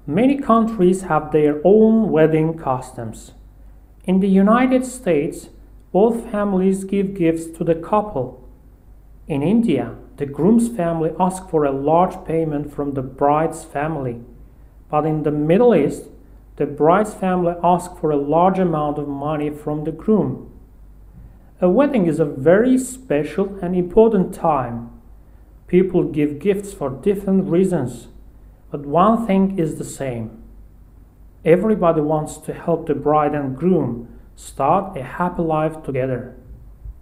Many countries have their own wedding customs. In the United States, both families give gifts to the couple. In India, the groom's family asks for a large payment from the bride's family. But in the Middle East, the bride's family asks for a large amount of money from the groom. A wedding is a very special and important time. People give gifts for different reasons, but one thing is the same. Everybody wants to help the bride and groom start a happy life together.